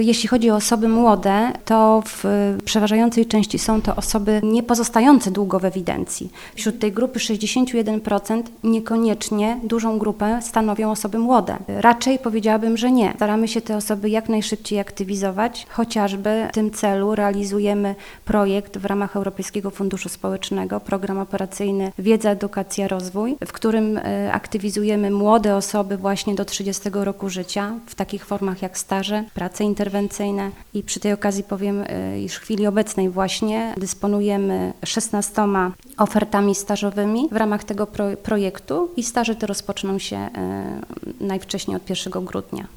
Jeśli chodzi o osoby młode, to w przeważającej części są to osoby nie pozostające długo w ewidencji. Wśród tej grupy 61% niekoniecznie dużą grupę stanowią osoby młode. Raczej powiedziałabym, że nie. Staramy się te osoby jak najszybciej aktywizować. Chociażby w tym celu realizujemy projekt w ramach Europejskiego Funduszu Społecznego, program operacyjny Wiedza, Edukacja, Rozwój, w którym aktywizujemy młode osoby właśnie do 30 roku życia w takich formach jak staże, prace interwencyjne i przy tej okazji powiem, iż w chwili obecnej właśnie dysponujemy 16 ofertami stażowymi w ramach tego projektu i staże te rozpoczną się najwcześniej od 1 grudnia.